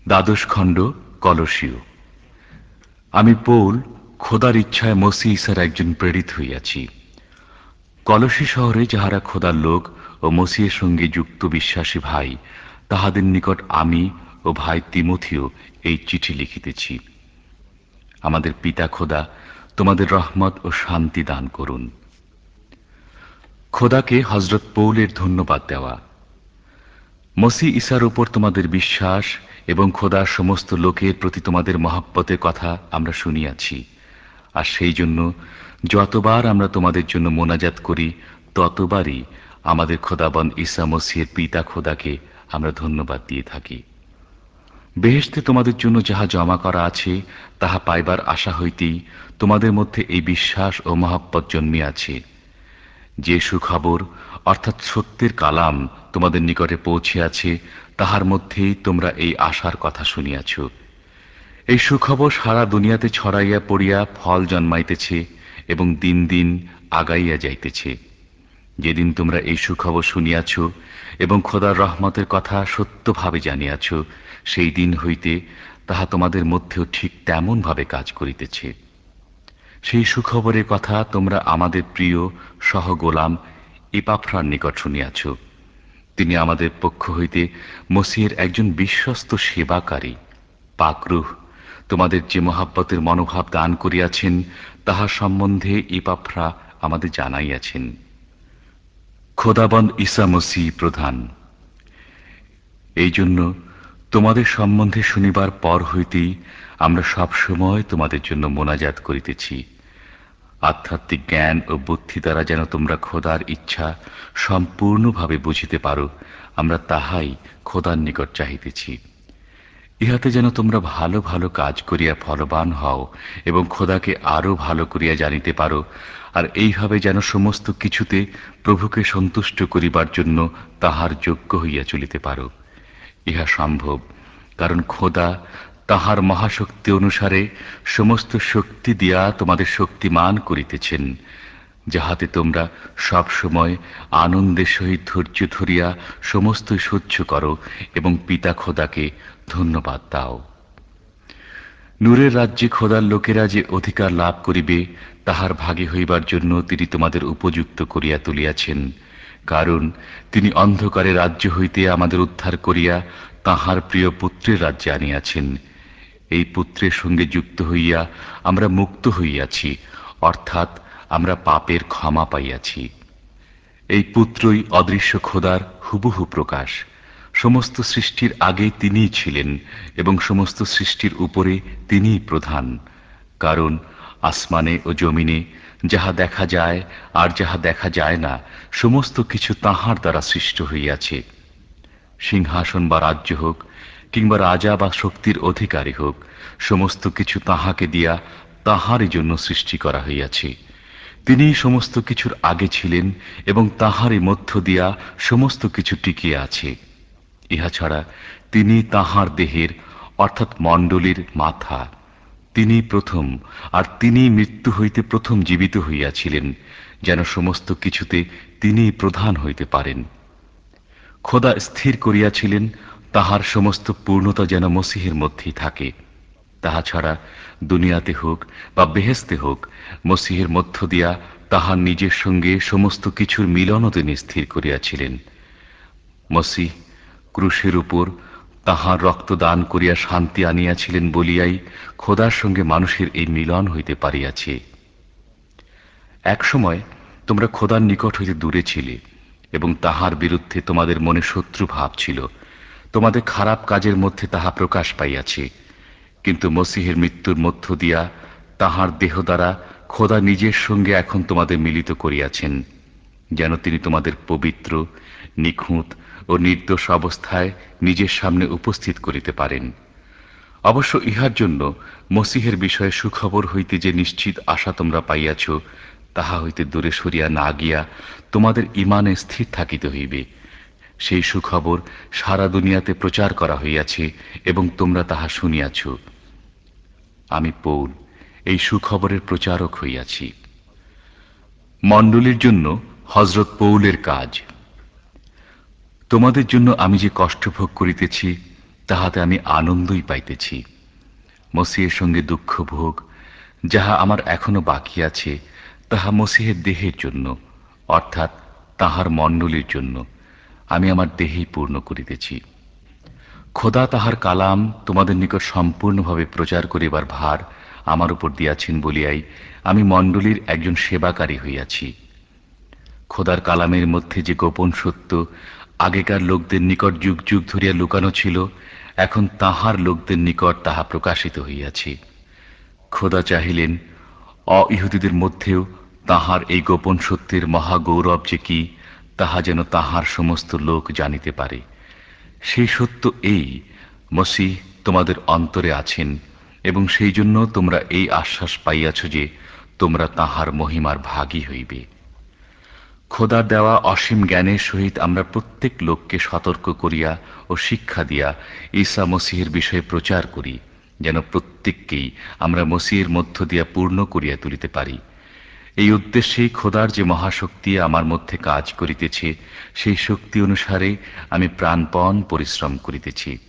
দ্বাদশ খণ্ড কলসীয়। আমি পৌল, খোদার ইচ্ছায় মসী ঈসার একজন প্রেরিত হইয়াছি। কলসী শহরে যাহারা খোদার লোক ও মসীহের সঙ্গে যুক্ত বিশ্বাসী ভাই, তাহাদের নিকট আমি ও ভাই তিমথিও এই চিঠি লিখিতেছি। আমাদের পিতা খোদা তোমাদের রহমত ও শান্তি দান করুন। খোদাকে হযরত পৌলের ধন্যবাদ দেওয়া। মসী ঈসার উপর তোমাদের বিশ্বাস এবং খোদার সমস্ত লোকের প্রতি তোমাদের মহব্বতের কথা আমরা শুনিয়াছি, আর সেই জন্য যতবার আমরা তোমাদের জন্য মোনাজাত করি, ততবারই আমাদের খোদাবন ঈসা মসীহের পিতা খোদাকে আমরা ধন্যবাদ দিয়ে থাকি। বেহেশতে তোমাদের জন্য যাহা জমা করা আছে, তাহা পাইবার আশা হইতেই তোমাদের মধ্যে এই বিশ্বাস ও মহব্বত জন্মিয়াছে। যে সুখবর অর্থাৎ সত্যের কালাম তোমাদের নিকটে পৌঁছিয়াছে, তাহার মধ্যেই তোমরা এই আশার কথা শুনিয়াছ। এই সুখবর সারা দুনিয়াতে ছড়াইয়া পড়িয়া ফল জন্মাইতেছে এবং দিন দিন আগাইয়া যাইতেছে। যেদিন তোমরা এই সুখবর শুনিয়াছ এবং খোদার রহমতের কথা সত্যভাবে জানিয়াছ, সেই দিন হইতে তাহা তোমাদের মধ্যেও ঠিক তেমন ভাবে কাজ করিতেছে। সেই সুখবরের কথা তোমরা আমাদের প্রিয় সহগোলাম ইপাফ্রার নিকট শুনিয়াছ। তিনি আমাদের পক্ষ হইতে মসীহের একজন বিশ্বস্ত সেবাকারী। পাকরুহ তোমাদের যে মহাব্বতের মনোভাব দান করিয়াছেন, তাহা সম্বন্ধে ইপাফ্রা আমাদের জানাইয়াছেন। খোদাবন্দ ঈসা মসীহ প্রধান। এই জন্য তোমাদের সম্বন্ধে শুনিবার পর হইতেই আমরা সব সময় তোমাদের জন্য মোনাজাত করিতেছি। আধ্যাত্মিক জ্ঞান ও বুদ্ধি দ্বারা যেন তোমরা খোদার ইচ্ছা সম্পূর্ণভাবে বুঝিতে পারো, আমরা তাহাই খোদার নিকট চাহিতেছি। ইহাতে যেন তোমরা ভালো ভালো কাজ করিয়া ফলবান হও এবং খোদাকে আরো ভালো করিয়া জানিতে পারো, আর এইভাবে যেন সমস্ত কিছুতে প্রভুকে সন্তুষ্ট করিবার জন্য তাহার যোগ্য হইয়া চলিতে পারো। ইহা সম্ভব কারণ খোদা তাহার মহাশক্তি অনুসারে সমস্ত শক্তি দিয়া তোমাদের শক্তিমান করিতেছেন, যাহাতে তোমরা সব সময় আনন্দের সহিত ধৈর্য ধরিয়া সমস্ত সহ্য করো এবং পিতা খোদাকে ধন্যবাদ দাও। নূরের রাজ্যে খোদার লোকেরা যে অধিকার লাভ করিবে, তাহার ভাগী হইবার জন্য তিনি তোমাদের উপযুক্ত করিয়া তুলিয়াছেন। কারণ তিনি অন্ধকারে রাজ্য হইতে আমাদের উদ্ধার করিয়া তাহার প্রিয় পুত্রের রাজ্যে আনিয়াছেন। এই পুত্রের সঙ্গে যুক্ত হইয়া আমরা মুক্ত হইয়াছি, অর্থাৎ আমরা পাপের ক্ষমা পাইয়াছি। এই পুত্রই অদৃশ্য খোদার হুবহু প্রকাশ। সমস্ত সৃষ্টির আগে তিনিই ছিলেন এবং সমস্ত সৃষ্টির উপরে তিনিই প্রধান। কারণ আসমানে ও জমিনে যাহা দেখা যায় আর যাহা দেখা যায় না, সমস্ত কিছু তাঁহার দ্বারা সৃষ্ট হইয়াছে। সিংহাসন বা রাজ্য হোক কিংবা রাজা বা শক্তির অধিকারী হোক, সমস্ত কিছু তাঁহাকে দিয়া তাঁহারই জন্য সৃষ্টি করা হইয়াছে। তিনিই সমস্ত কিছুর আগে ছিলেন এবং তাঁহারই মধ্য দিয়া সমস্ত কিছু টিকিয়া আছে। ইহা ছাড়া তিনি তাঁহার দেহের অর্থাৎ মণ্ডলীর মাথা। তিনি প্রথম, আর তিনি মৃত্যু হইতে প্রথম জীবিত হইয়াছিলেন, যেন সমস্ত কিছুতে তিনি প্রধান হইতে পারেন। খোদা স্থির করিয়াছিলেন তাহার সমস্ত পূর্ণতা যেন মসীহের মধ্যেই থাকে। তাহা ছাড়া দুনিয়াতে হোক বা বেহেশতে হোক, মসীহের মধ্য দিয়া তাহার নিজের সঙ্গে সমস্ত কিছুর মিলনও তিনি স্থির করিয়াছিলেন। মসীহ ক্রুশের উপর তাহার রক্ত দান করিয়া শান্তি আনিয়াছিলেন বলিয়াই খোদার সঙ্গে মানুষের এই মিলন হইতে পারিয়াছে। এক সময় তোমরা খোদার নিকট হইতে দূরে ছিলে এবং তাহার বিরুদ্ধে তোমাদের মনে শত্রু ভাব ছিল। তোমাদের খারাপ কাজের মধ্যে তাহা প্রকাশ পাইয়াছে। কিন্তু মসীহের মৃত্যুর মধ্য দিয়া তাহার দেহ দ্বারা খোদা নিজের সঙ্গে এখন তোমাদের মিলিত করিয়াছেন, যেন তিনি তোমাদের পবিত্র, নিখুঁত ও নির্দোষ অবস্থায় নিজের সামনে উপস্থিত করিতে পারেন। অবশ্য ইহার জন্য মসীহের বিষয়ে সুখবর হইতে যে নিশ্চিত আশা তোমরা পাইয়াছ, তাহা হইতে দূরে সরিয়া না গিয়া তোমাদের ঈমানে স্থির থাকিতে হইবে। সেই সুখবর সারা দুনিয়াতে প্রচার করা হইয়াছে এবং তোমরা তাহা শুনিয়াছ। আমি পৌল এই সুখবরের প্রচারক হইয়াছি। মণ্ডলীর জন্য হযরত পৌলের কাজ। তোমাদের জন্য আমি যে কষ্ট ভোগ করিতেছি, তাহাতে আমি আনন্দই পাইতেছি। মসিহের সঙ্গে দুঃখ ভোগ যাহা আমার এখনো বাকি আছে, তাহা মসিহের দেহের জন্য, অর্থাৎ তাহার মণ্ডলীর জন্য আমি আমার দেহেই পূর্ণ করিতেছি। খোদা তাহার কালাম তোমাদের নিকট সম্পূর্ণভাবে প্রচার করিবার ভার আমার উপর দিয়াছেন বলিয়াই আমি মণ্ডলীর একজন সেবাকারী হইয়াছি। খোদার কালামের মধ্যে যে গোপন সত্য আগেকার লোকদের নিকট যুগ যুগ ধরিয়া লুকানো ছিল, এখন তাহার লোকদের নিকট তাহা প্রকাশিত হইয়াছে। খোদা চাহিলেন অইহুদীদের মধ্যেও তাহার এই গোপন সত্যের মহা গৌরব যে কি, তাহা যেন তাহার সমস্ত লোক জানিতে পারে। সেই সত্য এই, মসীহ তোমাদের অন্তরে আছেন, এবং সেই জন্য তোমরা এই আশ্বাস পাইয়াছ যে তোমরা তাহার মহিমার ভাগী হইবে। খোদার দেওয়া অসীম জ্ঞানের সহিত আমরা প্রত্যেক লোককে সতর্ক করিয়া ও শিক্ষা দিয়া ঈসা মসীহের বিষয়ে প্রচার করি, যেন প্রত্যেককেই আমরা মসীহের মধ্য দিয়া পূর্ণ করিয়া তুলিতে পারি। এই উদ্দেশ্যেই খোদার যে মহাশক্তি আমার মধ্যে কাজ করিতেছে, সেই শক্তি অনুসারে আমি প্রাণপণ পরিশ্রম করিতেছি।